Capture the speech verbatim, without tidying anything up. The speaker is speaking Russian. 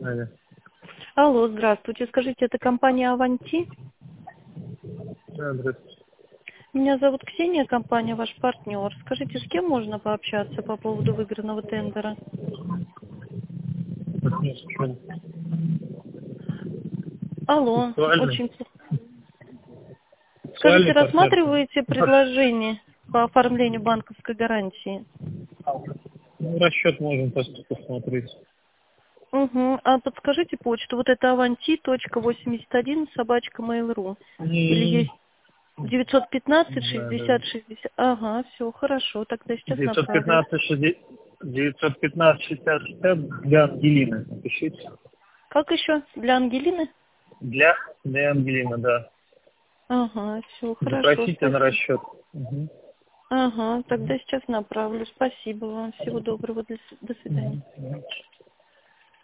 Алло. Алло, здравствуйте. Скажите, это компания «Аванти»? Да, здравствуйте. Меня зовут Ксения, компания ваш партнер. Скажите, с кем можно пообщаться по поводу выигранного тендера? Вот не слышал. Алло, Сексуальный. очень плохо. Скажите, Сексуальный партнер. рассматриваете предложение по оформлению банковской гарантии? Ну, расчет можем просто посмотреть. Угу. А подскажите почту. Вот это аванти точка восемьдесят один собачка mail.ru. Или Не, есть девятьсот пятнадцать да, да. шестьдесят шестьдесят. Ага, все, хорошо. Тогда сейчас девятьсот направлю. пятнадцать шестьдесят девятьсот пятнадцать шестьдесят шестьдесят для Ангелины. Напишите. Как еще? Для Ангелины? Для, для Ангелины, да. Ага, все, хорошо, Запросите на спасибо. расчет. Угу. Ага, тогда сейчас направлю. Спасибо вам. Всего доброго. До с- до свидания. Угу.